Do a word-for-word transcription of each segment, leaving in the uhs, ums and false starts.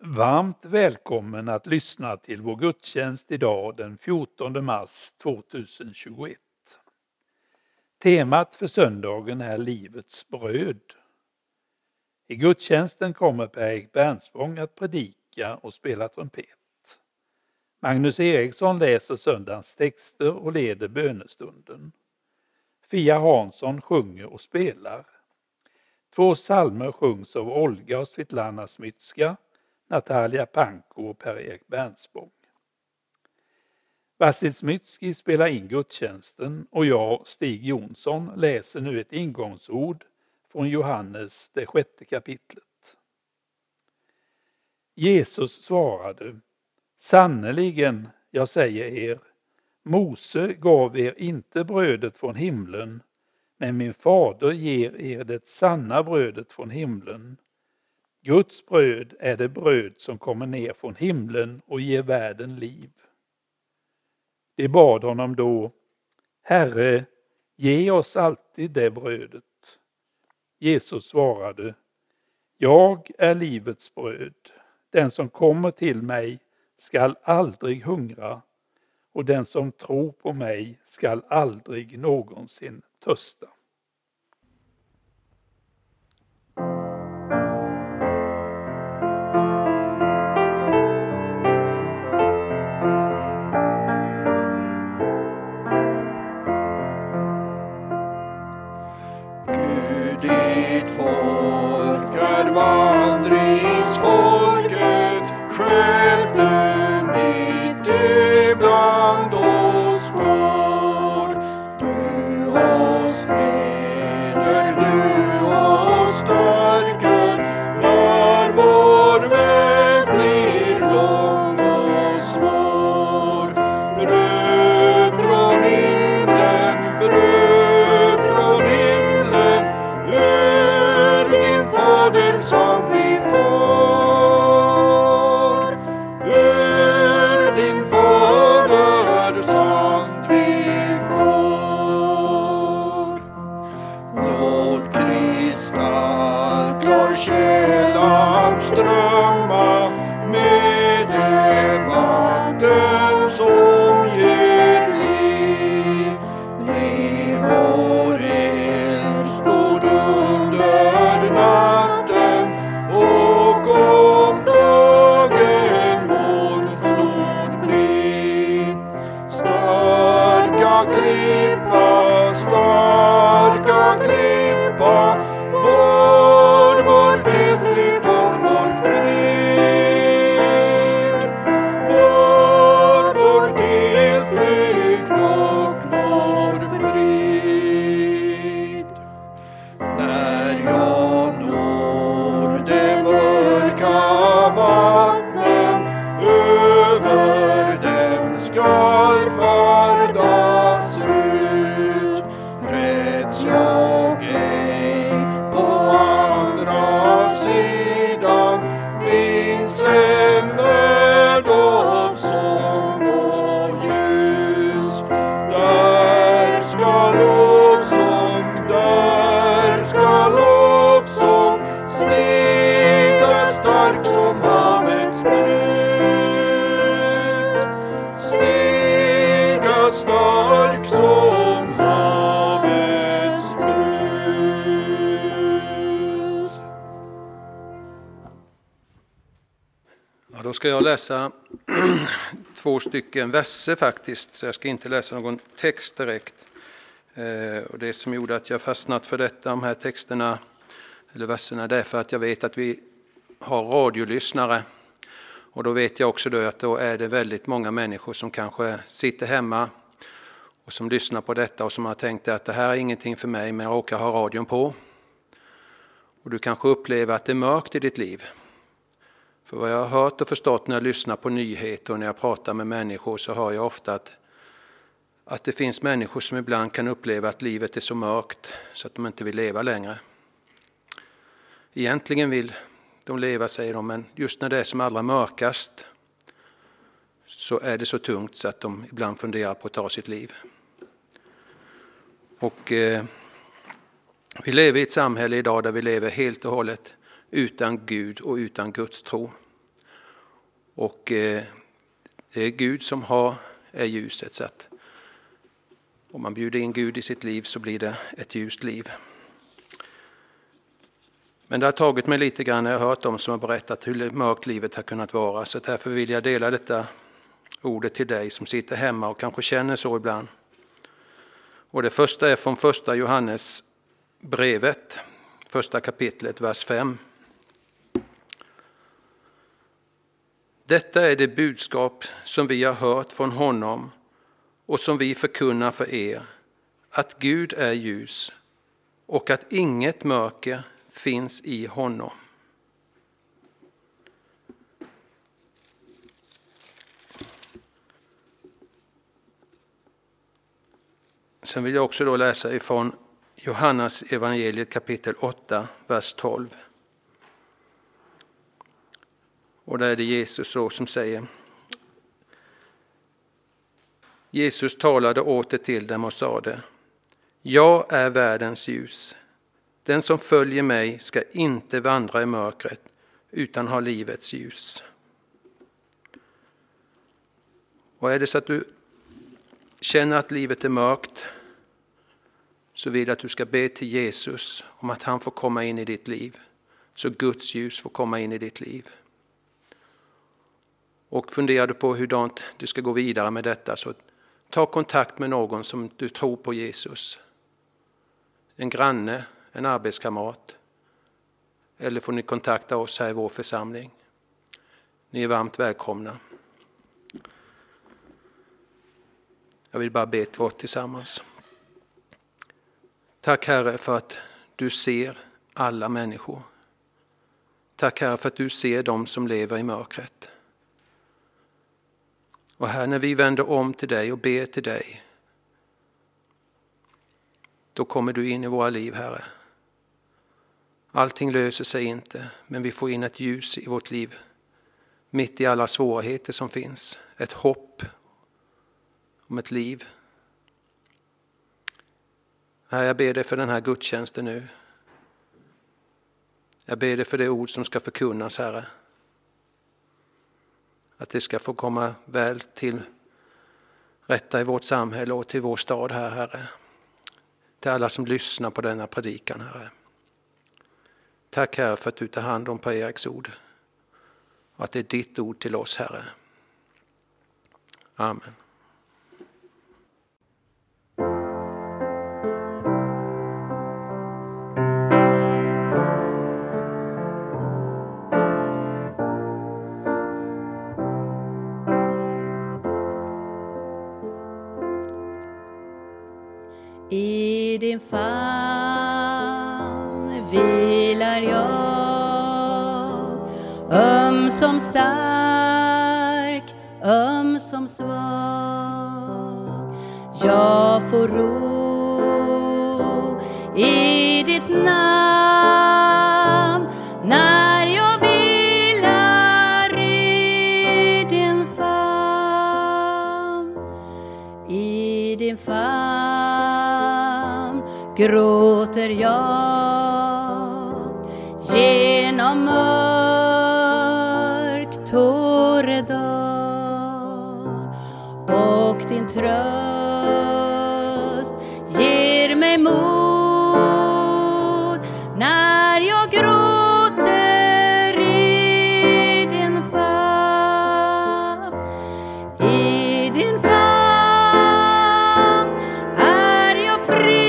Varmt välkommen att lyssna till vår gudstjänst idag den fjortonde mars tjugohundratjugoett. Temat för söndagen är livets bröd. I gudstjänsten kommer Per-Erik Bernspång att predika och spela trumpet. Magnus Eriksson läser söndagens texter och leder bönestunden. Fia Hansson sjunger och spelar. Två psalmer sjungs av Olga och Svetlana Smytska, Natalia Panko och Per-Erik Bernspång. Vasil Smytski spelar in gudstjänsten och jag, Stig Jonsson, läser nu ett ingångsord från Johannes, det sjätte kapitlet. Jesus svarade: Sannerligen, jag säger er, Mose gav er inte brödet från himlen, men min fader ger er det sanna brödet från himlen. Guds bröd är det bröd som kommer ner från himlen och ger världen liv. De bad honom då: Herre, ge oss alltid det brödet. Jesus svarade: Jag är livets bröd. Den som kommer till mig skall aldrig hungra, och den som tror på mig skall aldrig någonsin törsta. Ditt folk är vandringsfolket, själv nu mitt ibland oss går. Du oss leder, du oss stärker, när vår väg blir lång och svår. Bröd från himlen, bröd från himlen, ur din faders hand vi får, ur din faders hand vi får. Låt kristallklar källan strömma med det vatten som ger liv. Bli vår eldstod under natten, och om dagen molnstod blir. Starka klippa, starka klippa, vår, vår tillflykt och vår frid. Vår, vår tillflykt och vår frid. När jag når de mörka vattnen, över dem skall färdas ut. Räds jag ej, på andra sidan finns en värld av sång och ljus. Där ska lovsång, där ska lovsång stiga stark som havets brus. Stiga stark som havets brus. Ja, då ska jag läsa två stycken verser faktiskt, så jag ska inte läsa någon text direkt. Eh, och det som gjorde att jag fastnat för detta, de här texterna eller verserna, det är för att jag vet att vi har radiolyssnare. Och då vet jag också då att då är det väldigt många människor som kanske sitter hemma och som lyssnar på detta och som har tänkt att det här är ingenting för mig, men jag råkar ha radion på. Och du kanske upplever att det är mörkt i ditt liv. För vad jag har hört och förstått när jag lyssnar på nyheter och när jag pratar med människor, så hör jag ofta att, att det finns människor som ibland kan uppleva att livet är så mörkt så att de inte vill leva längre. Egentligen vill de leva, säger de, men just när det är som allra mörkast så är det så tungt så att de ibland funderar på att ta sitt liv. Och eh, vi lever i ett samhälle idag där vi lever helt och hållet utan Gud och utan Guds tro. Och eh, det är Gud som har, är ljuset. Så att om man bjuder in Gud i sitt liv så blir det ett ljust liv. Men det har tagit mig lite grann när jag har hört dem som har berättat hur mörkt livet har kunnat vara. Så därför vill jag dela detta ordet till dig som sitter hemma och kanske känner så ibland. Och det första är från första Johannes brevet, första kapitlet, vers fem. Detta är det budskap som vi har hört från honom och som vi förkunnar för er, att Gud är ljus och att inget mörker finns i honom. Sen vill jag också då läsa ifrån Johannes evangeliet kapitel åtta, vers tolv. Och där är det Jesus så som säger: Jesus talade åter till dem och sade: Jag är världens ljus. Den som följer mig ska inte vandra i mörkret utan ha livets ljus. Och är det så att du känner att livet är mörkt, så vill jag att du ska be till Jesus om att han får komma in i ditt liv. Så Guds ljus får komma in i ditt liv. Och funderar du på hur du ska gå vidare med detta, så ta kontakt med någon som du tror på Jesus. En granne, en arbetskamrat. Eller får ni kontakta oss här i vår församling. Ni är varmt välkomna. Jag vill bara be ett ord tillsammans. Tack Herre för att du ser alla människor. Tack Herre för att du ser dem som lever i mörkret. Och här när vi vänder om till dig och ber till dig, då kommer du in i våra liv, Herre. Allting löser sig inte, men vi får in ett ljus i vårt liv. Mitt i alla svårigheter som finns. Ett hopp om ett liv. Herre, jag ber dig för den här gudstjänsten nu. Jag ber dig för det ord som ska förkunnas, Herre. Att det ska få komma väl till rätta i vårt samhälle och till vår stad här, Herre. Till alla som lyssnar på denna predikan, Herre. Tack Herre för att du tar hand om Per Eriks ord. Och att det är ditt ord till oss, Herre. Amen. I din famn vilar jag, ömsom stark, ömsom svag. Jag får ro i ditt namn när jag vilar i din famn. I din famn gråter jag genom mörk tåredal, och din tröst ger mig mod när jag gråter i din famn. I din famn är jag fri.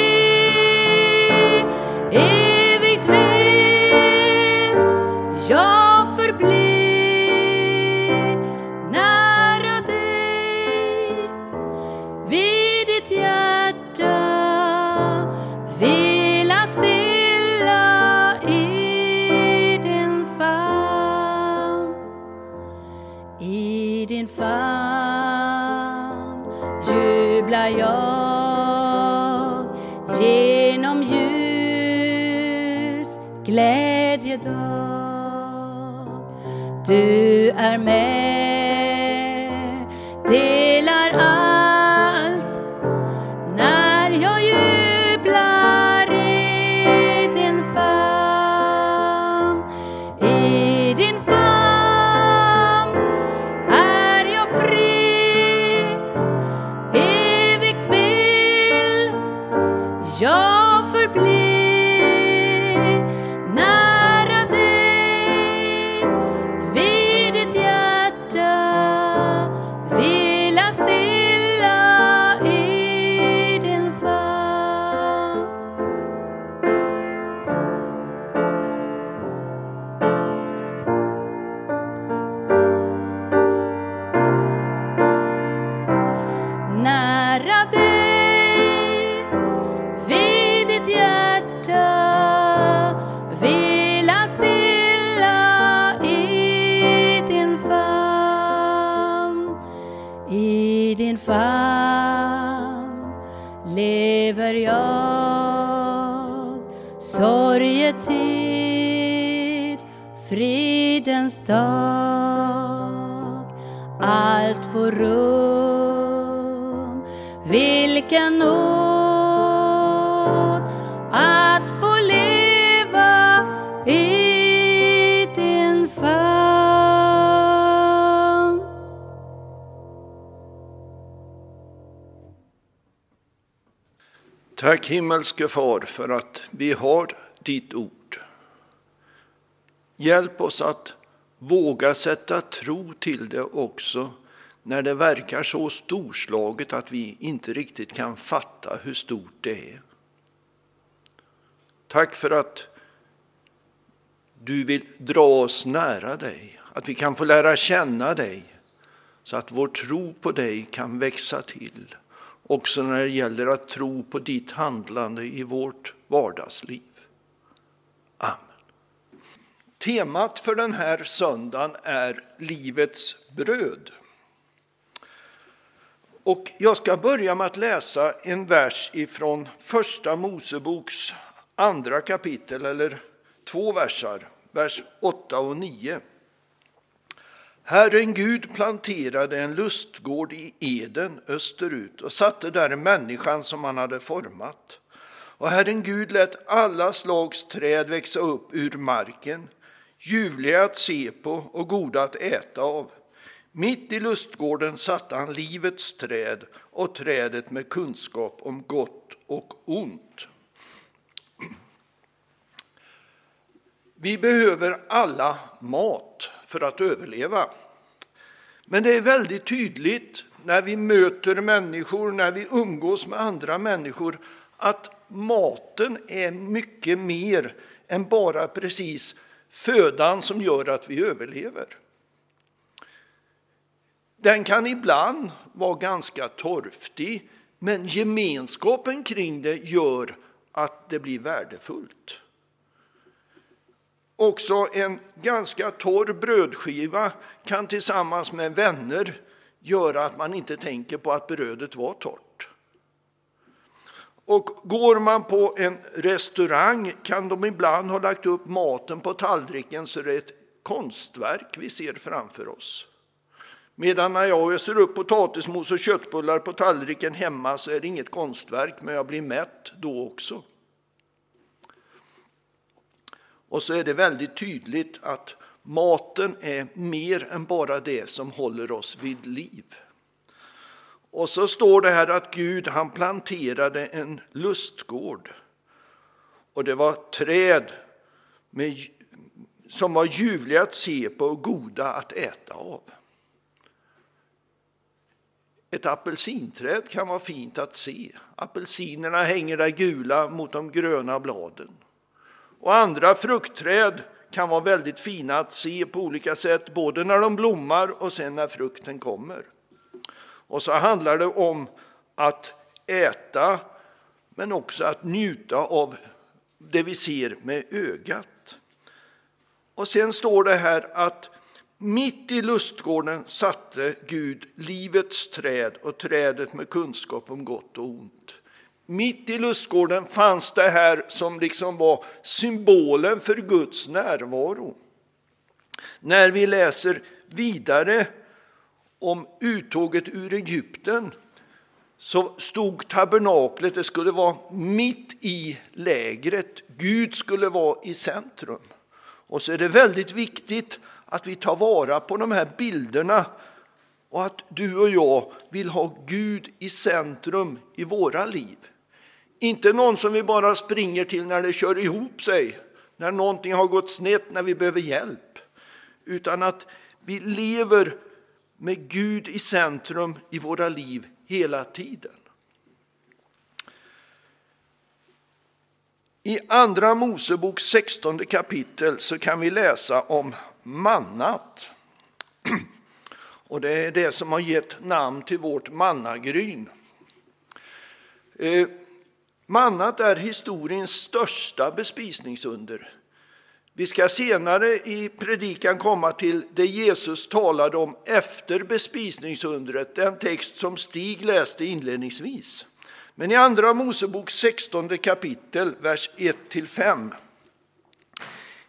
Evigt vill jag förbli nära dig. Vid ditt hjärta vila stilla i din famn. I din famn jublar jag genom ljus glädjedag. Du är med, delar allt när jag jublar i din famn. I din famn tid, fridens dag, allt får rum. Vilken nåd att få leva i din famn. Tack himmelske far för att vi har ditt ord. Hjälp oss att våga sätta tro till det också när det verkar så storslaget att vi inte riktigt kan fatta hur stort det är. Tack för att du vill dra oss nära dig, att vi kan få lära känna dig så att vår tro på dig kan växa till. Också när det gäller att tro på ditt handlande i vårt vardagsliv. Amen. Temat för den här söndagen är livets bröd. Och jag ska börja med att läsa en vers ifrån första Moseboks andra kapitel, eller två versar, vers åtta och nio. Herren Gud planterade en lustgård i Eden österut och satte där människan som han hade format. Och Herren Gud lät alla slags träd växa upp ur marken, ljuvliga att se på och goda att äta av. Mitt i lustgården satte han livets träd och trädet med kunskap om gott och ont. Vi behöver alla mat för att överleva. Men det är väldigt tydligt när vi möter människor, när vi umgås med andra människor, att maten är mycket mer än bara precis födan som gör att vi överlever. Den kan ibland vara ganska torftig, men gemenskapen kring det gör att det blir värdefullt. Också en ganska torr brödskiva kan tillsammans med vänner göra att man inte tänker på att brödet var torrt. Och går man på en restaurang kan de ibland ha lagt upp maten på tallriken så det är ett konstverk vi ser framför oss. Medan när jag öser upp potatismos och köttbullar på tallriken hemma så är det inget konstverk, men jag blir mätt då också. Och så är det väldigt tydligt att maten är mer än bara det som håller oss vid liv. Och så står det här att Gud han planterade en lustgård. Och det var träd med, som var ljuvliga att se på och goda att äta av. Ett apelsinträd kan vara fint att se. Apelsinerna hänger där gula mot de gröna bladen. Och andra fruktträd kan vara väldigt fina att se på olika sätt, både när de blommar och sen när frukten kommer. Och så handlar det om att äta, men också att njuta av det vi ser med ögat. Och sen står det här att mitt i lustgården satte Gud livets träd och trädet med kunskap om gott och ont. Mitt i lustgården fanns det här som liksom var symbolen för Guds närvaro. När vi läser vidare om uttåget ur Egypten så stod tabernaklet, det skulle vara mitt i lägret. Gud skulle vara i centrum. Och så är det väldigt viktigt att vi tar vara på de här bilderna och att du och jag vill ha Gud i centrum i våra liv. Inte någon som vi bara springer till när det kör ihop sig, när någonting har gått snett, när vi behöver hjälp. Utan att vi lever med Gud i centrum i våra liv hela tiden. I andra Mosebok sextonde kapitel så kan vi läsa om mannat. Och det är det som har gett namn till vårt mannagryn. Eh, mannat är historiens största bespisningsunder. Vi ska senare i predikan komma till det Jesus talade om efter bespisningsundret, den text som Stig läste inledningsvis. Men i andra Mosebok sextonde kapitel, vers ett till fem,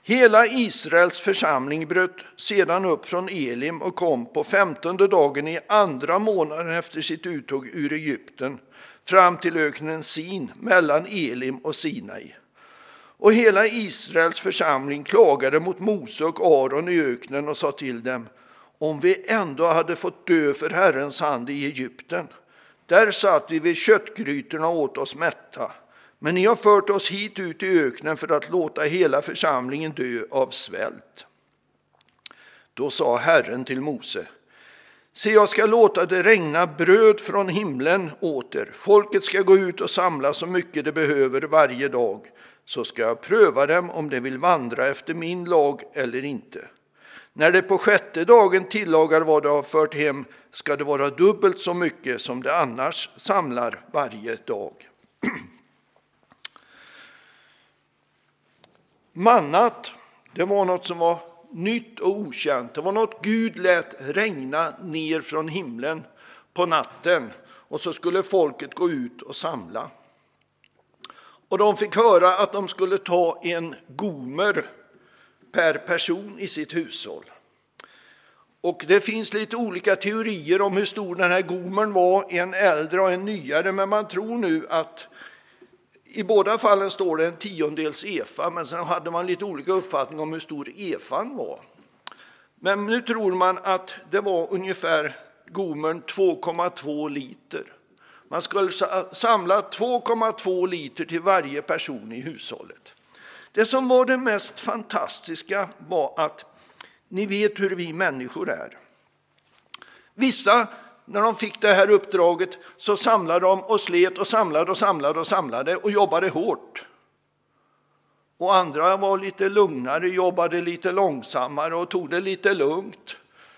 Hela Israels församling bröt sedan upp från Elim och kom på femtonde dagen i andra månaden efter sitt uttåg ur Egypten fram till öknen Sin mellan Elim och Sinai. Och hela Israels församling klagade mot Mose och Aron i öknen och sa till dem: om vi ändå hade fått dö för Herrens hand i Egypten. Där satt vi vid köttgrytorna och åt oss mätta. Men ni har fört oss hit ut i öknen för att låta hela församlingen dö av svält. Då sa Herren till Mose: se, jag ska låta det regna bröd från himlen åter. Folket ska gå ut och samla så mycket det behöver varje dag. Så ska jag pröva dem om de vill vandra efter min lag eller inte. När det på sjätte dagen tillagar vad de har fört hem ska det vara dubbelt så mycket som det annars samlar varje dag. Mannat, det var något som var nytt och okänt. Det var något Gud lät regna ner från himlen på natten. Och så skulle folket gå ut och samla. Och de fick höra att de skulle ta en gomer per person i sitt hushåll. Och det finns lite olika teorier om hur stor den här gomern var, en äldre och en nyare. Men man tror nu att i båda fallen står det en tiondels efa, men sen hade man lite olika uppfattning om hur stor efan var. Men nu tror man att det var ungefär gomern två komma två liter. Man skulle samla två komma två liter till varje person i hushållet. Det som var det mest fantastiska var att ni vet hur vi människor är. Vissa, när de fick det här uppdraget, så samlade de och slet och samlade och samlade och samlade och jobbade hårt. Och andra var lite lugnare, jobbade lite långsammare och tog det lite lugnt.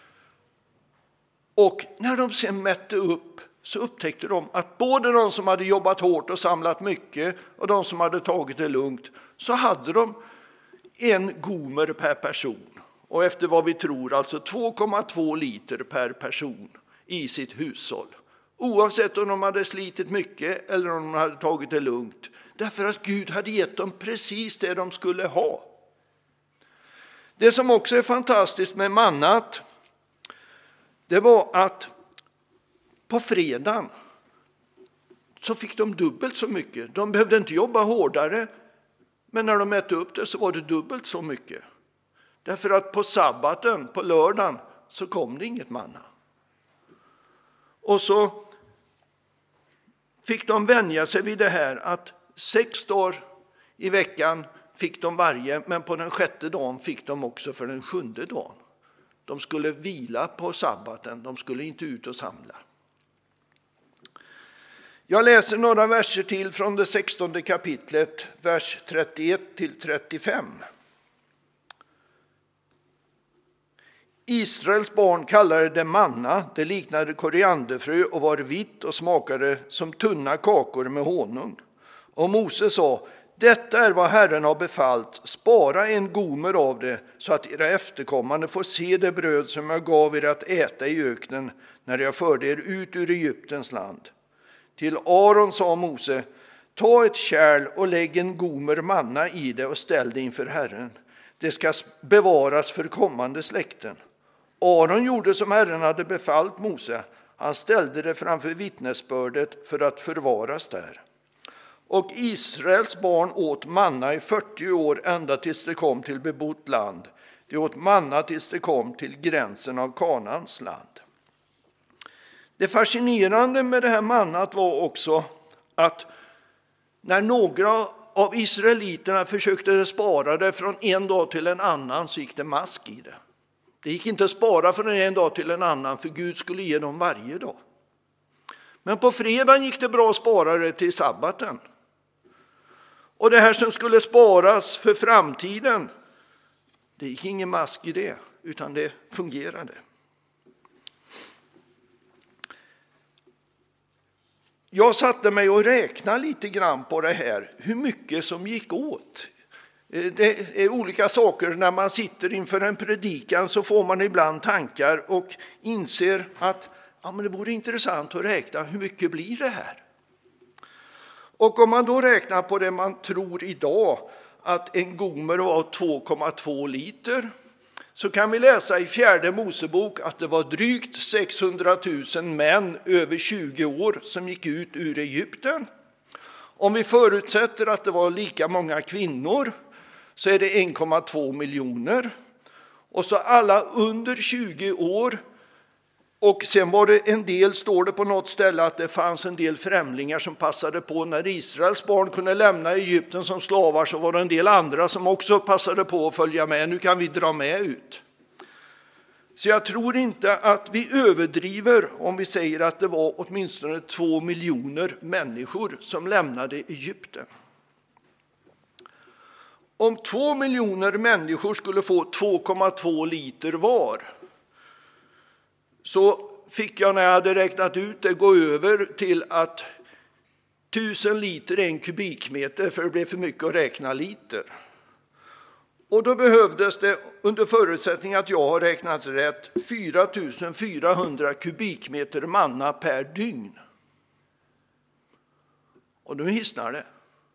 Och när de sen mätte upp så upptäckte de att både de som hade jobbat hårt och samlat mycket och de som hade tagit det lugnt, så hade de en gomer per person. Och efter vad vi tror alltså två komma två liter per person i sitt hushåll. Oavsett om de hade slitit mycket eller om de hade tagit det lugnt. Därför att Gud hade gett dem precis det de skulle ha. Det som också är fantastiskt med mannat, det var att på fredagen så fick de dubbelt så mycket. De behövde inte jobba hårdare, men när de mätte upp det så var det dubbelt så mycket. Därför att på sabbaten, på lördagen, så kom det inget manna. Och så fick de vänja sig vid det här att sex dagar i veckan fick de varje, men på den sjätte dagen fick de också för den sjunde dagen. De skulle vila på sabbaten, de skulle inte ut och samla. Jag läser några verser till från det sextonde kapitlet, vers trettioett till trettiofem. Israels barn kallade det manna, det liknade korianderfrö och var vitt och smakade som tunna kakor med honung. Och Mose sa: detta är vad Herren har befallt, spara en gomer av det så att era efterkommande får se det bröd som jag gav er att äta i öknen när jag förde er ut ur Egyptens land. Till Aron sa Mose: ta ett kärl och lägg en gomer manna i det och ställ det inför Herren. Det ska bevaras för kommande släkten. Aron gjorde som Herren hade befallt Mose. Han ställde det framför vittnesbördet för att förvaras där. Och Israels barn åt manna i fyrtio år ända tills det kom till bebott land. De åt manna tills det kom till gränsen av Kanaans land. Det fascinerande med det här mannat var också att när några av israeliterna försökte spara det från en dag till en annan så gick det mask i det. Det gick inte att spara från en dag till en annan, för Gud skulle ge dem varje dag. Men på fredagen gick det bra att spara det till sabbaten. Och det här som skulle sparas för framtiden, det gick ingen mask i det, utan det fungerade. Jag satte mig och räknade lite grann på det här, hur mycket som gick åt. Det är olika saker, när man sitter inför en predikan så får man ibland tankar och inser att ja, men det vore intressant att räkna hur mycket blir det här. Och om man då räknar på det man tror idag, att en gomer var två komma två liter, så kan vi läsa i fjärde Mosebok att det var drygt sexhundratusen män över tjugo år som gick ut ur Egypten. Om vi förutsätter att det var lika många kvinnor så är det en komma två miljoner. Och så alla under tjugo år. Och sen var det en del, står det på något ställe, att det fanns en del främlingar som passade på när Israels barn kunde lämna Egypten som slavar, så var det en del andra som också passade på att följa med. Nu kan vi dra med ut. Så jag tror inte att vi överdriver om vi säger att det var åtminstone två miljoner människor som lämnade Egypten. Om två miljoner människor skulle få två komma två liter var, så fick jag när jag hade räknat ut det gå över till att tusen liter är en kubikmeter, för det blev för mycket att räkna liter. Och då behövdes det, under förutsättning att jag har räknat rätt, fyra tusen fyrahundra kubikmeter manna per dygn. Och nu hissnar det.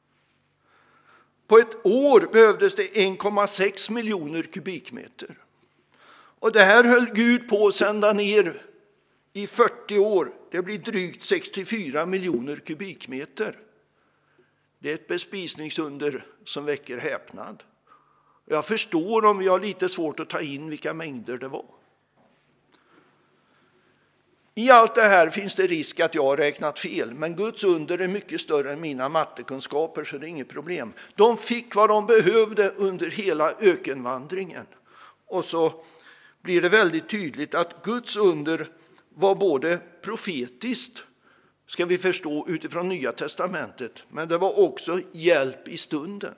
På ett år behövdes det en komma sex miljoner kubikmeter. Och det här höll Gud på att sända ner i fyrtio år. Det blir drygt sextiofyra miljoner kubikmeter. Det är ett bespisningsunder som väcker häpnad. Jag förstår om vi har lite svårt att ta in vilka mängder det var. I allt det här finns det risk att jag har räknat fel, men Guds under är mycket större än mina mattekunskaper, så det är inget problem. De fick vad de behövde under hela ökenvandringen. Och så blir det väldigt tydligt att Guds under var både profetiskt, ska vi förstå utifrån Nya testamentet, men det var också hjälp i stunden.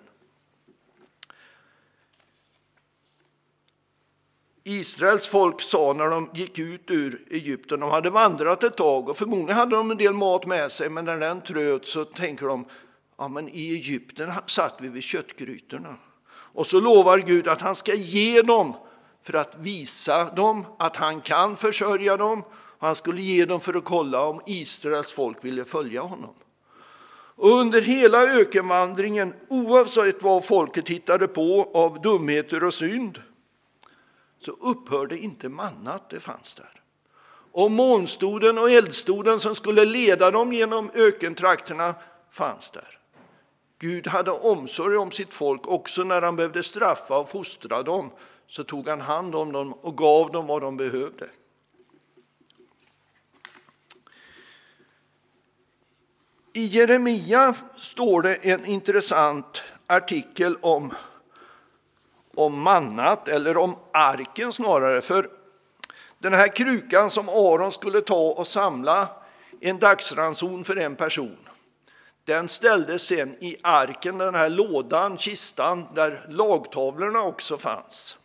Israels folk sa när de gick ut ur Egypten, de hade vandrat ett tag och förmodligen hade de en del mat med sig, men när den tröt så tänker de, ja men i Egypten satt vi vid köttgrytorna. Och så lovar Gud att han ska ge dem för att visa dem att han kan försörja dem. Han skulle ge dem för att kolla om Israels folk ville följa honom. Och under hela ökenvandringen, oavsett vad folket hittade på av dumheter och synd, så upphörde inte mannat, det fanns där. Och månstoden och eldstoden som skulle leda dem genom ökentrakterna fanns där. Gud hade omsorg om sitt folk, också när han behövde straffa och fostra dem, så tog han hand om dem och gav dem vad de behövde. I Jeremia står det en intressant artikel om om mannat, eller om arken snarare, för den här krukan som Aron skulle ta och samla en dagsranson för en person, den ställdes sen i arken, den här lådan, kistan, där lagtavlorna också fanns.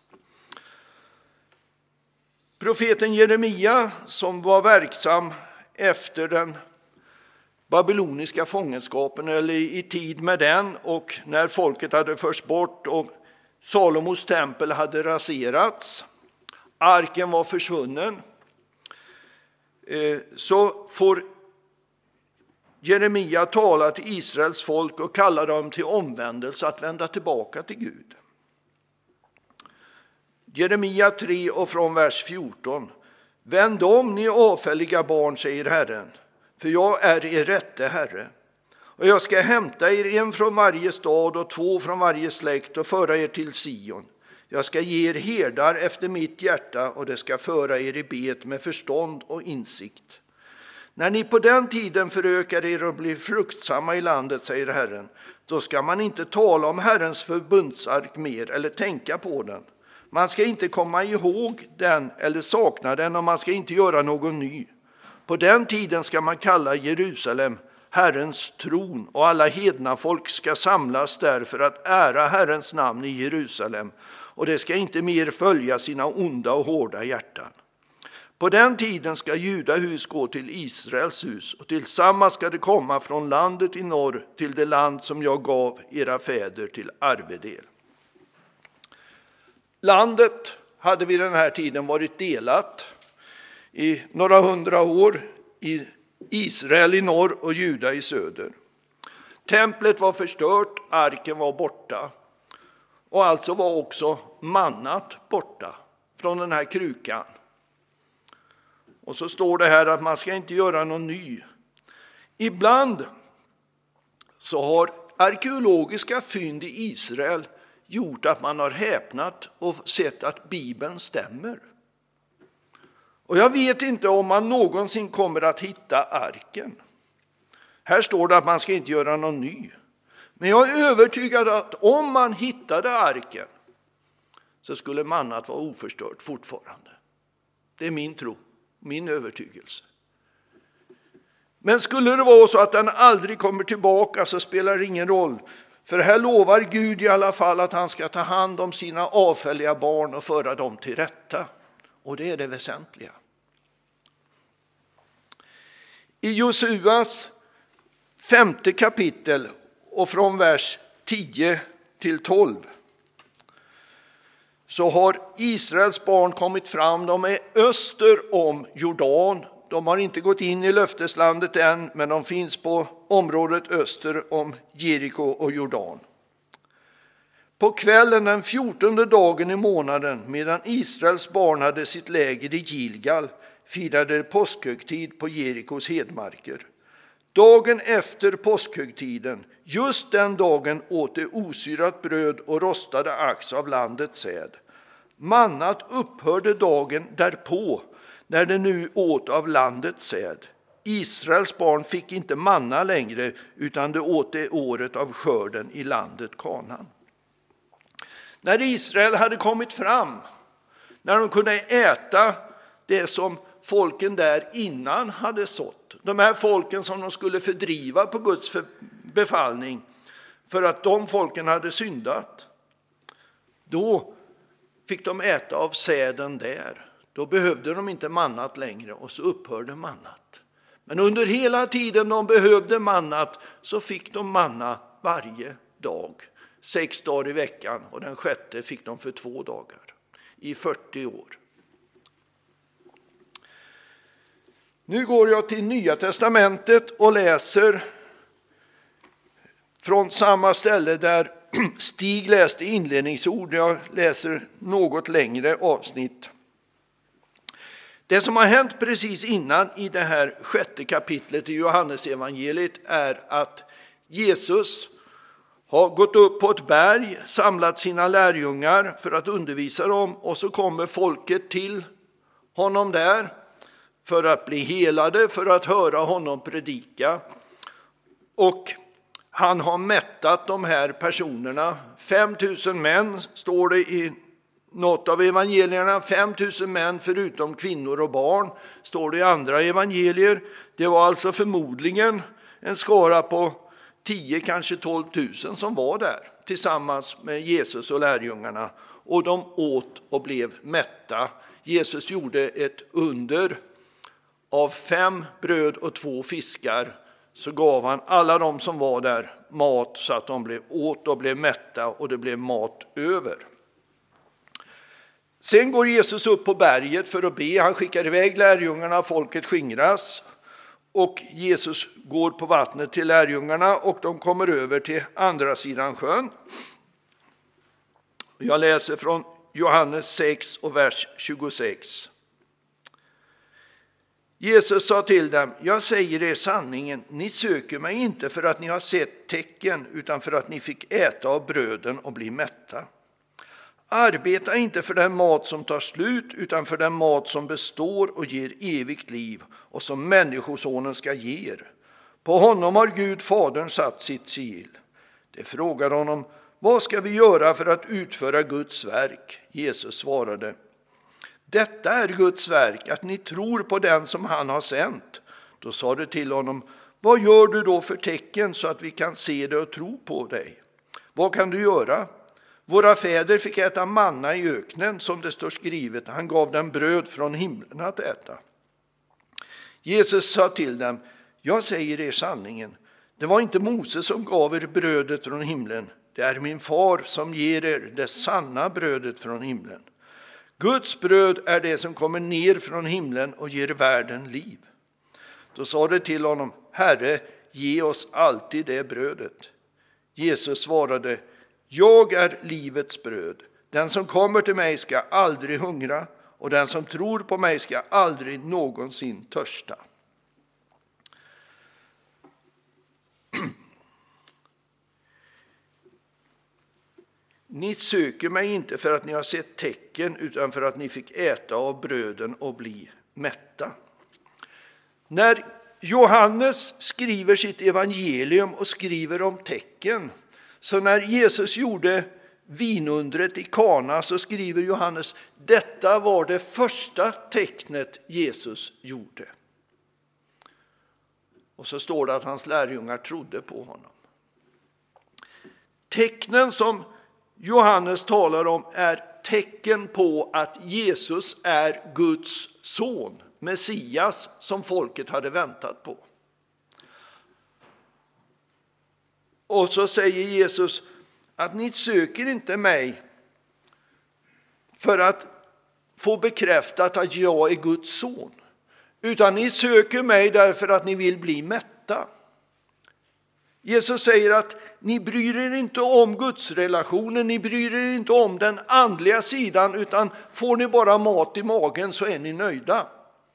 Profeten Jeremia, som var verksam efter den babyloniska fångenskapen, eller i tid med den, och när folket hade förts bort och Salomos tempel hade raserats, arken var försvunnen, så får Jeremia tala till Israels folk och kalla dem till omvändelse, att vända tillbaka till Gud. Jeremia tre och från vers fjorton. Vänd om, ni avfälliga barn, säger Herren, för jag är er rätte Herre. Och jag ska hämta er en från varje stad och två från varje släkt och föra er till Sion. Jag ska ge er herdar efter mitt hjärta, och det ska föra er i bet med förstånd och insikt. När ni på den tiden förökar er och blir fruktsamma i landet, säger Herren, då ska man inte tala om Herrens förbundsark mer eller tänka på den. Man ska inte komma ihåg den eller sakna den, och man ska inte göra någon ny. På den tiden ska man kalla Jerusalem Herrens tron, och alla hedna folk ska samlas där för att ära Herrens namn i Jerusalem, och det ska inte mer följa sina onda och hårda hjärtan. På den tiden ska Judahus gå till Israels hus, och tillsammans ska det komma från landet i norr till det land som jag gav era fäder till arvedel. Landet hade vid den här tiden varit delat i några hundra år, i Israel i norr och Juda i söder. Templet var förstört, arken var borta. Och alltså var också mannat borta från den här krukan. Och så står det här att man ska inte göra någon ny. Ibland så har arkeologiska fynd i Israel gjort att man har häpnat och sett att Bibeln stämmer. Och jag vet inte om man någonsin kommer att hitta arken. Här står det att man ska inte göra någon ny. Men jag är övertygad att om man hittade arken så skulle mannat vara oförstört fortfarande. Det är min tro, min övertygelse. Men skulle det vara så att den aldrig kommer tillbaka så spelar det ingen roll. För här lovar Gud i alla fall att han ska ta hand om sina avfälliga barn och föra dem till rätta. Och det är det väsentliga. I Josuas femte kapitel och från vers tio till tolv så har Israels barn kommit fram. De är öster om Jordan. De har inte gått in i löfteslandet än, men de finns på området öster om Jeriko och Jordan. På kvällen den fjortonde dagen i månaden, medan Israels barn hade sitt läger i Gilgal, firade påskhögtid på Jerikos hedmarker. Dagen efter påskhögtiden, just den dagen, åt de osyrat bröd och rostade ax av landets säd. Mannat upphörde dagen därpå, när de nu åt av landets säd. Israels barn fick inte manna längre, utan de åt det året av skörden i landet Kanaan. När Israel hade kommit fram, när de kunde äta det som folken där innan hade sått, de här folken som de skulle fördriva på Guds befallning för att de folken hade syndat, då fick de äta av säden där. Då behövde de inte mannat längre och så upphörde mannat. Men under hela tiden de behövde mannat så fick de manna varje dag. Sex dagar i veckan, och den sjätte fick de för två dagar i fyrtio år. Nu går jag till Nya testamentet och läser från samma ställe där Stig läste inledningsord. Jag läser något längre avsnitt. Det som har hänt precis innan i det här sjätte kapitlet i Johannes evangeliet är att Jesus har gått upp på ett berg, samlat sina lärjungar för att undervisa dem, och så kommer folket till honom där för att bli helade, för att höra honom predika. Och han har mättat de här personerna. fem tusen män står det i något av evangelierna. fem tusen män förutom kvinnor och barn står det i andra evangelier. Det var alltså förmodligen en skara på tio, kanske tolv tusen som var där tillsammans med Jesus och lärjungarna. Och de åt och blev mätta. Jesus gjorde ett under. Av fem bröd och två fiskar så gav han alla de som var där mat så att de blev åt och blev mätta och det blev mat över. Sen går Jesus upp på berget för att be. Han skickar iväg lärjungarna, folket skingras. Och Jesus går på vattnet till lärjungarna och de kommer över till andra sidan sjön. Jag läser från Johannes sex och vers tjugosex. Jesus sa till dem: jag säger er sanningen, ni söker mig inte för att ni har sett tecken, utan för att ni fick äta av bröden och bli mätta. Arbeta inte för den mat som tar slut, utan för den mat som består och ger evigt liv och som människosonen ska ge er. På honom har Gud Fadern satt sitt sigill. Det frågar honom: vad ska vi göra för att utföra Guds verk? Jesus svarade: detta är Guds verk, att ni tror på den som han har sänt. Då sa det till honom: vad gör du då för tecken så att vi kan se det och tro på dig? Vad kan du göra? Våra fäder fick äta manna i öknen, som det står skrivet. Han gav dem bröd från himlen att äta. Jesus sa till dem: jag säger er sanningen. Det var inte Mose som gav er brödet från himlen. Det är min far som ger er det sanna brödet från himlen. Guds bröd är det som kommer ner från himlen och ger världen liv. Då sa det till honom: Herre, ge oss alltid det brödet. Jesus svarade: Jag är livets bröd. Den som kommer till mig ska aldrig hungra, och den som tror på mig ska aldrig någonsin törsta. Ni söker mig inte för att ni har sett tecken, utan för att ni fick äta av bröden och bli mätta. När Johannes skriver sitt evangelium och skriver om tecken, så när Jesus gjorde vinundret i Kana så skriver Johannes: detta var det första tecknet Jesus gjorde. Och så står det att hans lärjungar trodde på honom. Tecknen som Johannes talar om är tecken på att Jesus är Guds son, Messias, som folket hade väntat på. Och så säger Jesus att ni söker inte mig för att få bekräftat att jag är Guds son, utan ni söker mig därför att ni vill bli mätta. Jesus säger att ni bryr er inte om Guds relationen, ni bryr er inte om den andliga sidan, utan får ni bara mat i magen så är ni nöjda.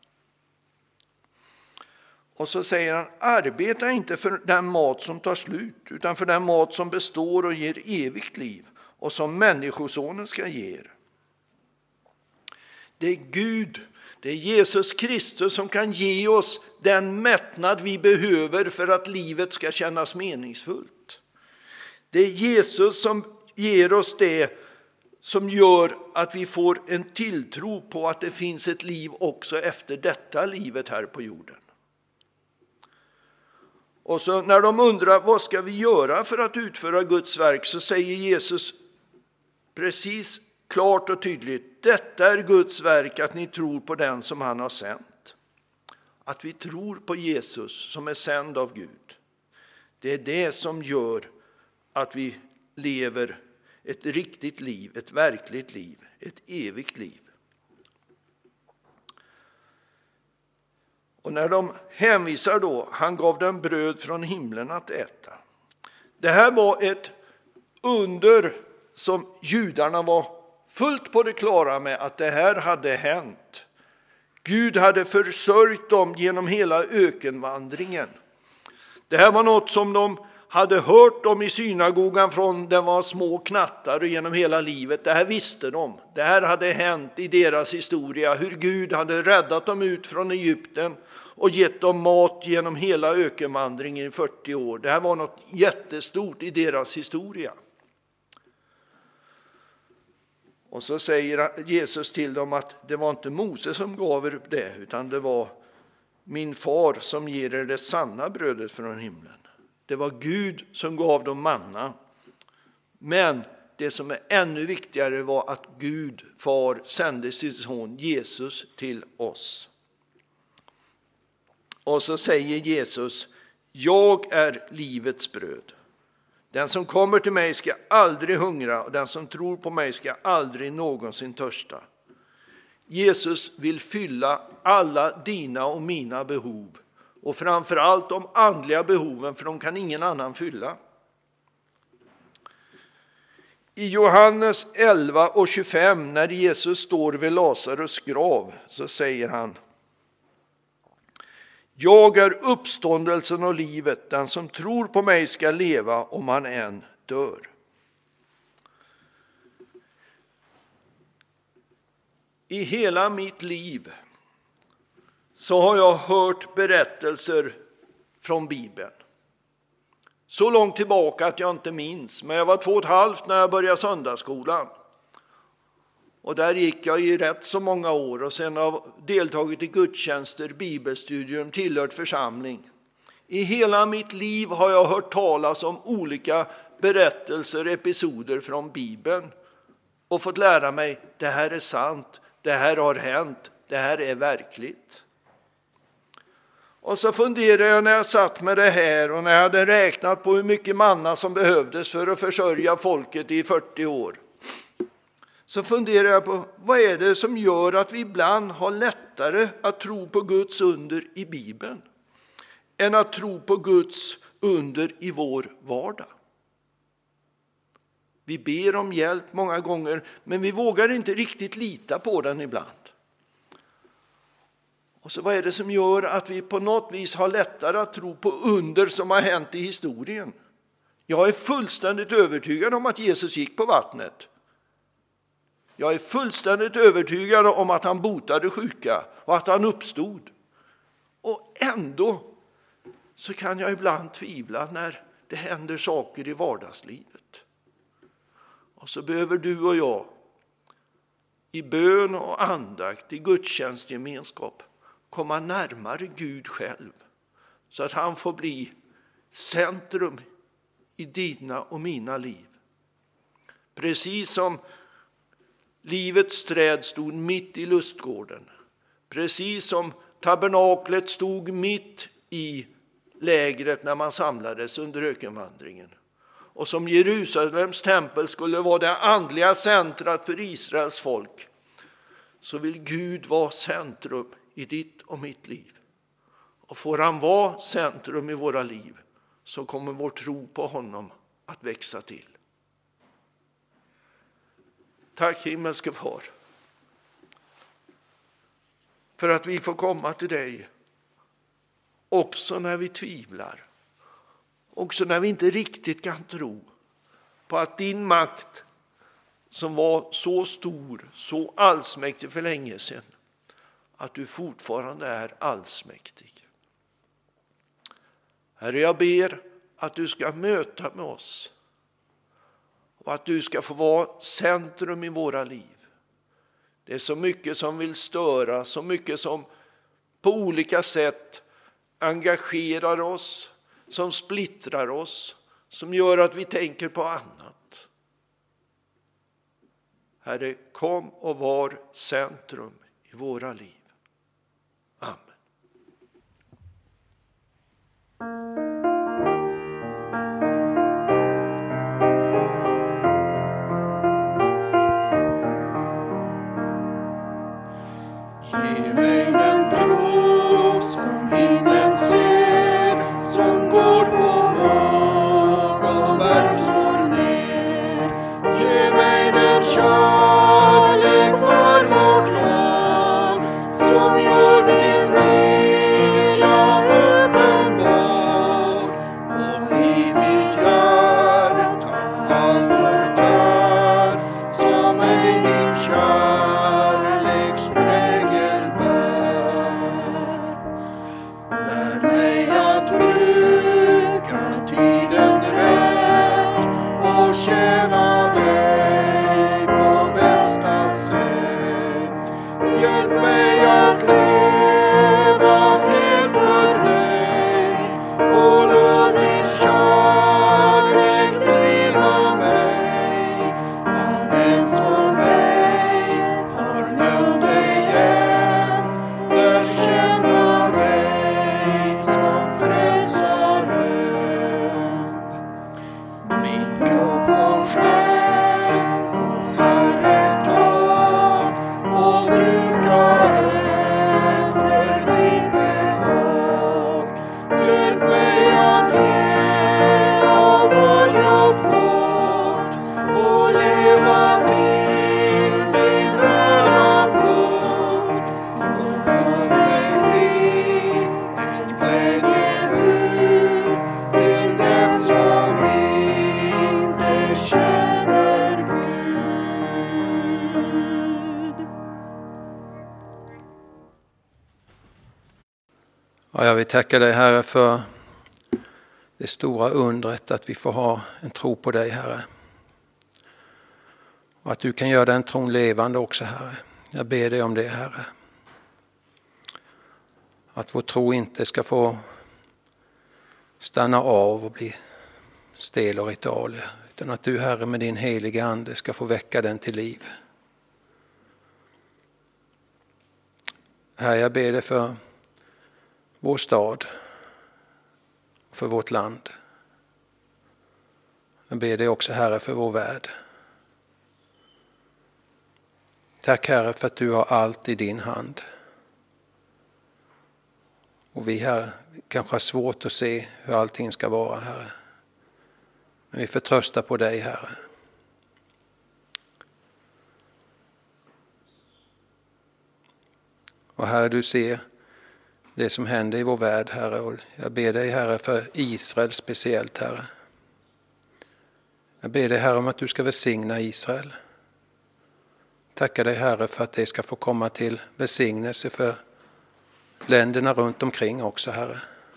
Och så säger han: arbeta inte för den mat som tar slut, utan för den mat som består och ger evigt liv, och som människosonen ska ge er. Det är Gud, det är Jesus Kristus som kan ge oss den mättnad vi behöver för att livet ska kännas meningsfullt. Det är Jesus som ger oss det som gör att vi får en tilltro på att det finns ett liv också efter detta livet här på jorden. Och så när de undrar vad ska vi göra för att utföra Guds verk, så säger Jesus precis klart och tydligt: detta är Guds verk, att ni tror på den som han har sänt. Att vi tror på Jesus som är sänd av Gud. Det är det som gör att vi lever ett riktigt liv, ett verkligt liv, ett evigt liv. Och när de hänvisar då, han gav dem bröd från himlen att äta. Det här var ett under som judarna var fullt på det klara med att det här hade hänt. Gud hade försörjt dem genom hela ökenvandringen. Det här var något som de hade hört om i synagogan från den var små knattar och genom hela livet. Det här visste de. Det här hade hänt i deras historia. Hur Gud hade räddat dem ut från Egypten och gett dem mat genom hela ökenvandringen i fyrtio år. Det här var något jättestort i deras historia. Och så säger Jesus till dem att det var inte Mose som gav er det, utan det var min far som ger er det sanna brödet från himlen. Det var Gud som gav dem manna. Men det som är ännu viktigare var att Gud, far, sände sin son Jesus till oss. Och så säger Jesus: jag är livets bröd. Den som kommer till mig ska aldrig hungra, och den som tror på mig ska aldrig någonsin törsta. Jesus vill fylla alla dina och mina behov, och framförallt de andliga behoven, för de kan ingen annan fylla. I Johannes elva och tjugofem, när Jesus står vid Lazarus grav, så säger han: jag är uppståndelsen och livet, den som tror på mig ska leva om han än dör. I hela mitt liv så har jag hört berättelser från Bibeln. Så långt tillbaka att jag inte minns, men jag var två och ett halvt när jag började söndagsskolan. Och där gick jag i rätt så många år, och sen har jag deltagit i gudstjänster, bibelstudium, tillhört församling. I hela mitt liv har jag hört talas om olika berättelser, episoder från Bibeln, och fått lära mig: det här är sant, det här har hänt, det här är verkligt. Och så funderade jag när jag satt med det här, och när jag hade räknat på hur mycket manna som behövdes för att försörja folket i fyrtio år. Så funderar jag på, vad är det som gör att vi ibland har lättare att tro på Guds under i Bibeln än att tro på Guds under i vår vardag? Vi ber om hjälp många gånger, men vi vågar inte riktigt lita på den ibland. Och så vad är det som gör att vi på något vis har lättare att tro på under som har hänt i historien? Jag är fullständigt övertygad om att Jesus gick på vattnet. Jag är fullständigt övertygad om att han botade sjuka och att han uppstod. Och ändå så kan jag ibland tvivla när det händer saker i vardagslivet. Och så behöver du och jag i bön och andakt, i gudstjänstgemenskap, komma närmare Gud själv. Så att han får bli centrum i dina och mina liv. Precis som livets träd stod mitt i lustgården. Precis som tabernaklet stod mitt i lägret när man samlades under ökenvandringen. Och som Jerusalems tempel skulle vara det andliga centrat för Israels folk, så vill Gud vara centrum i ditt och mitt liv. Och får han vara centrum i våra liv, så kommer vår tro på honom att växa till. Tack himmelske far för att vi får komma till dig också när vi tvivlar. Också när vi inte riktigt kan tro på att din makt, som var så stor, så allsmäktig för länge sedan, att du fortfarande är allsmäktig. Herre, jag ber att du ska möta med oss och att du ska få vara centrum i våra liv. Det är så mycket som vill störa, så mycket som på olika sätt engagerar oss, som splittrar oss, som gör att vi tänker på annat. Herre, kom och var centrum i våra liv. Amen. Ge mig den tro som himlen ser, som går på våg och berg slår ner. Ge mig den kärlek för vårt lag, som gör din vilja uppenbar. Och i mitt hjärta allt förtär, som ej din kärleks prägel bär. Lär mig att bruka tiden rätt och tjäna dig på bästa sätt. Hjälp mig att leva helt för dig och låt din kärlek driva mig. Att den som mig har mött dig igen lär känna dig som frälsaren. Min kropp och själ, och Herre tag, och bruka efter ditt behag. Hjälp mig att ge av vad jag fått och leva till din röda blod. Och låt mig bli ett glädjebud till dem som inte känner Gud. Ja, jag vill tacka dig, Herre, för det stora undret att vi får ha en tro på dig, Herre. Och att du kan göra den tron levande också, Herre. Jag ber dig om det, Herre. Att vår tro inte ska få stanna av och bli stel och ritual, utan att du, Herre, med din heliga ande ska få väcka den till liv. Herre, jag ber dig för vår stad och för vårt land. Jag ber dig också, Herre, för vår värld. Tack, Herre, för att du har allt i din hand. Och vi, Herre, kanske har svårt att se hur allting ska vara, Herre. Men vi förtröstar på dig, Herre. Och Herre, du ser det som händer i vår värld, Herre. Och jag ber dig, Herre, för Israel speciellt, Herre. Jag ber dig, Herre, om att du ska välsigna Israel. Tackar dig, Herre, för att det ska få komma till välsignelse för länderna runt omkring också, Herre.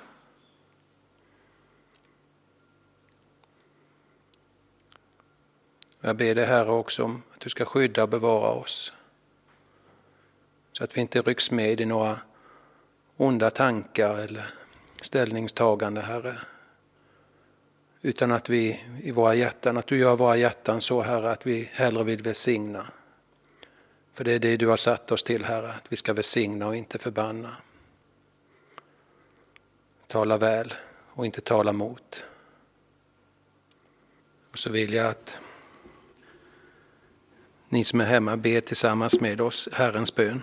Jag ber dig, Herre, också om att du ska skydda och bevara oss. Så att vi inte rycks med i några onda tankar eller ställningstagande, Herre. Utan att vi i våra hjärtan, att du gör våra hjärtan så, Herre, att vi hellre vill välsigna. För det är det du har satt oss till, Herre, att vi ska välsigna och inte förbanna. Tala väl och inte tala mot. Och så vill jag att ni som är hemma ber tillsammans med oss Herrens bön.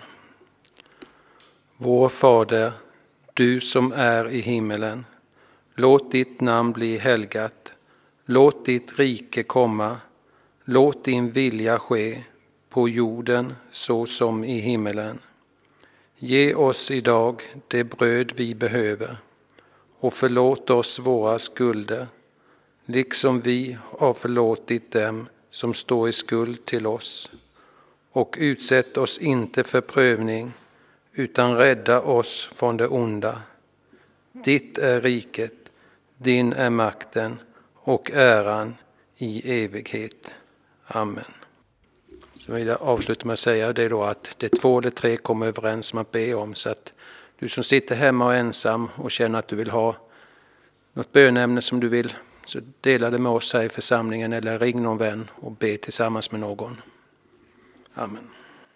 Vår Fader, du som är i himmelen, låt ditt namn bli helgat. Låt ditt rike komma. Låt din vilja ske på jorden så som i himmelen. Ge oss idag det bröd vi behöver och förlåt oss våra skulder, liksom vi har förlåtit dem som står i skuld till oss. Och utsätt oss inte för prövning, utan rädda oss från det onda. Ditt är riket, din är makten och äran i evighet. Amen. Så vill jag avsluta med att säga det då, att det två eller tre kommer överens om att be om, så att du som sitter hemma och ensam och känner att du vill ha något bönämne som du vill, så dela det med oss här i församlingen eller ring någon vän och be tillsammans med någon. Amen.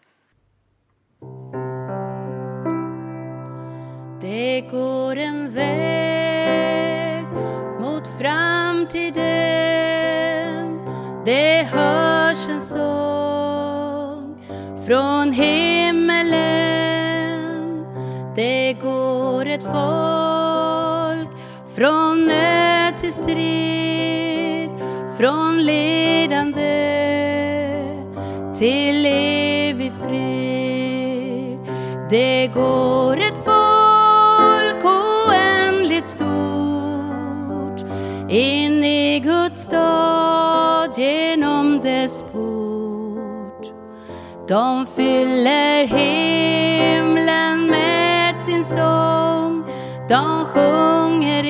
Det går en väg mot framtiden. Det hörs en sång från himmelen. Det går ett folk från nöd till strid, från lidande till evig frid. Det går ett folk oändligt stort in i Guds stad genom dess port. De fyller himlen med sin sång. De sjunger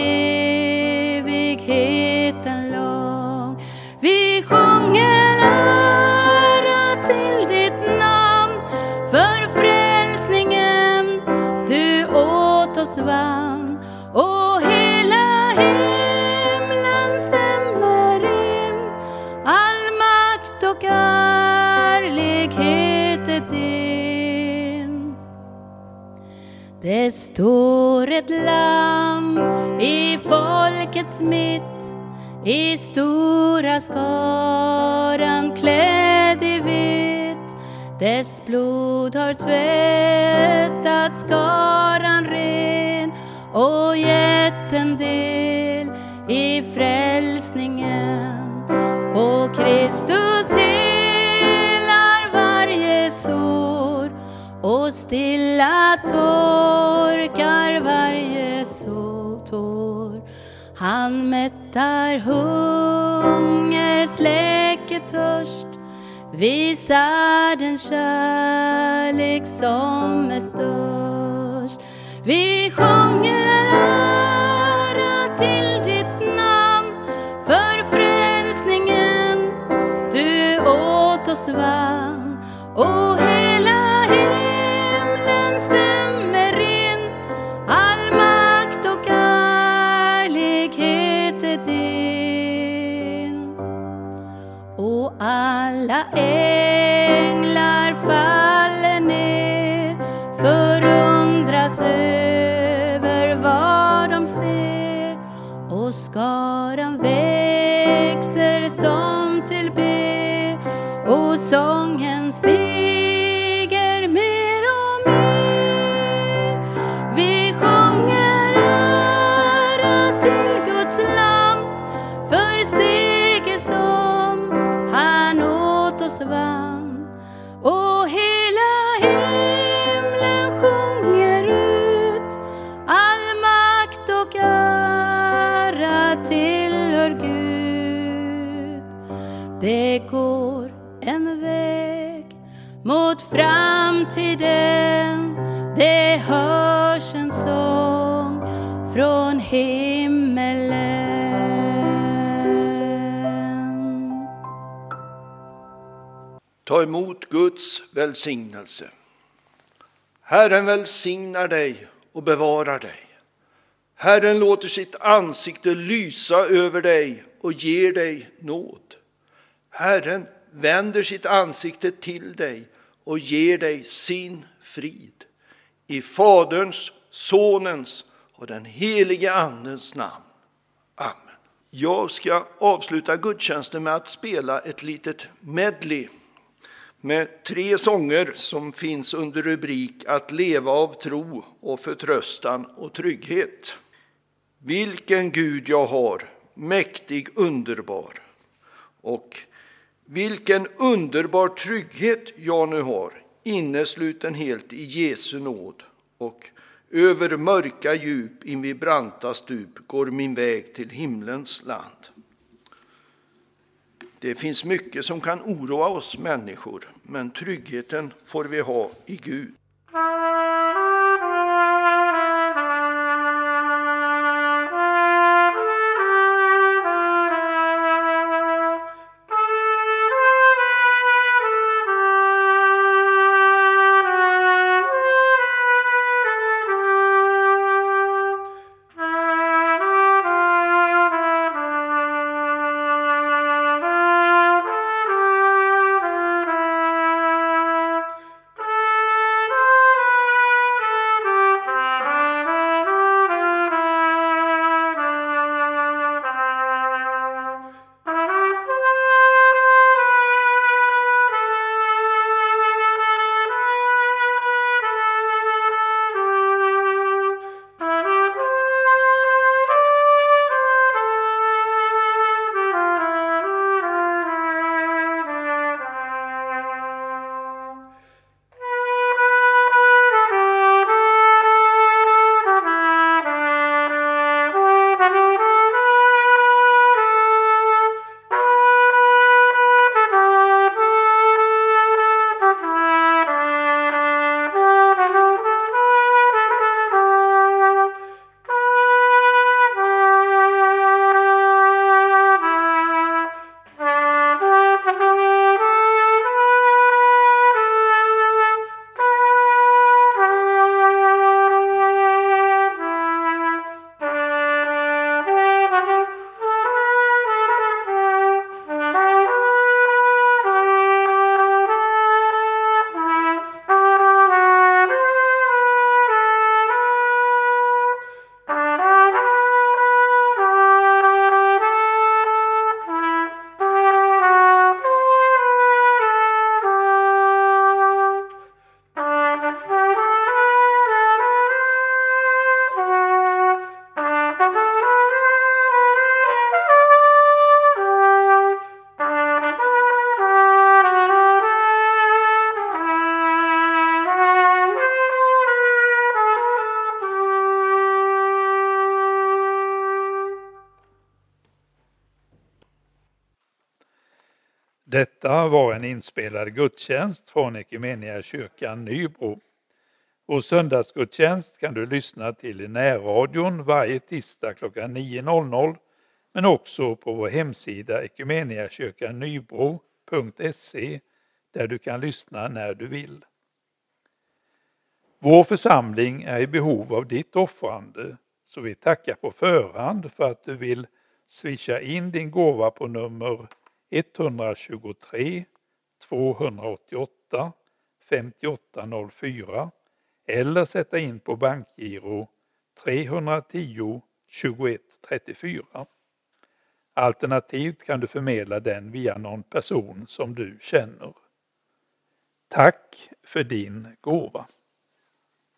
evigheten lång. Vi sjunger ära till ditt namn, för frälsningen du åt oss vann. Och hela himlen stämmer in. All makt och ärlighet är din. Det står ett lamm i folkets mitt, i stora skaran klädd i vitt. Dess blod har tvättat skaran ren och gett en del i frälsningen. Och Kristus helar varje sår och stilla torkar varje så tår. Han mättar hunger, släcker törst, visar den kärlek som är störst. Vi sjunger ära till ditt namn, för frälsningen du åt oss vann. Och hela himlen stämmer in. All makt och ärlighet är din. Och alla änglar faller ner, förundras över Det går en väg mot framtiden. Det hörs en sång från himmelen. Ta emot Guds välsignelse. Herren välsignar dig och bevarar dig. Herren låter sitt ansikte lysa över dig och ger dig nåd. Herren vänder sitt ansikte till dig och ger dig sin frid. I Faderns, Sonens och den helige Andens namn. Amen. Jag ska avsluta gudstjänsten med att spela ett litet medley med tre sånger som finns under rubrik att leva av tro och förtröstan och trygghet. Vilken Gud jag har, mäktig, underbar. Och vilken underbar trygghet jag nu har, innesluten helt i Jesu nåd. Och över mörka djup in vid branta stup går min väg till himlens land. Det finns mycket som kan oroa oss människor, men tryggheten får vi ha i Gud. Detta var en inspelad gudstjänst från Equmeniakyrkan Nybro. Vår söndagsgudstjänst kan du lyssna till i närradion varje tisdag klockan nio noll noll, men också på vår hemsida equmeniakyrkanybro punkt se där du kan lyssna när du vill. Vår församling är i behov av ditt offrande, så vi tackar på förhand för att du vill swisha in din gåva på nummer ett två tre två åtta åtta fem åtta noll fyra eller sätta in på bankgiro tre ett noll tjugoett trettiofyra. Alternativt kan du förmedla den via någon person som du känner. Tack för din gåva.